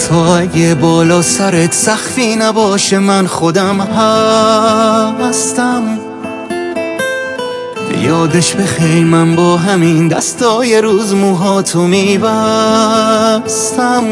تو اگه بالا سرت سخفی نباشه من خودم هستم. یادش بخیر من با همین دستای روز موهاتو میبستم.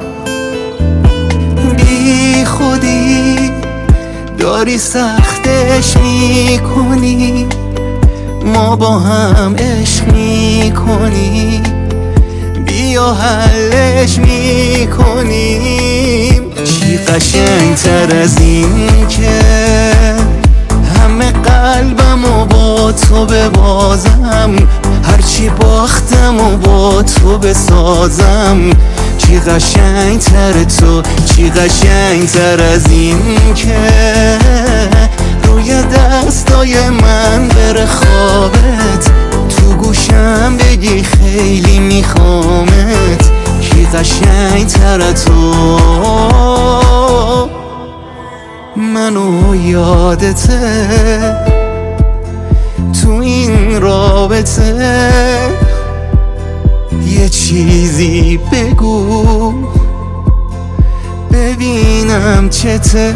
بی خودی داری سختش میکنی، ما با هم عشق میکنی، بیا حلش میکنیم. چی قشنگتر از این که همه قلبمو با تو ببازم، هرچی باختم و با تو بسازم. چی قشنگتر تو، چی قشنگتر از این که روی دستای من بره خوابت، تو گوشم بگی خیلی میخوامت. کی قشنگتر تو، منو یادته تو این رابطه. یه چیزی بگو ببینم چته.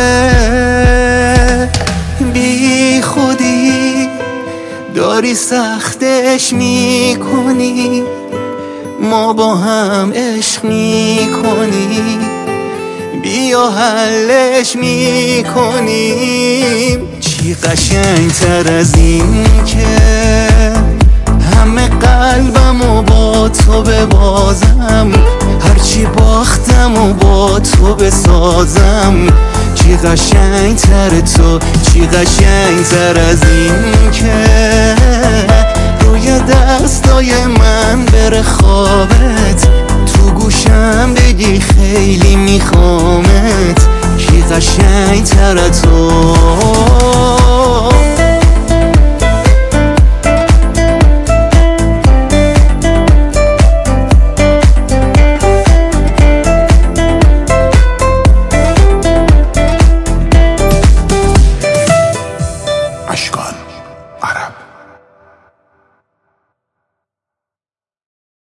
بی خودی داری سختش میکنی، ما با هم عشق میکنی، بیا حلش میکنیم. چی قشنگتر از این که همه قلبمو با تو ببازم، هرچی باختم و با تو بسازم. چی قشنگتر تو، چی قشنگتر از این که روی دستای من بره خوابت، تو گوشم بگی خیلی میخوامت. کی قشنگتر تو.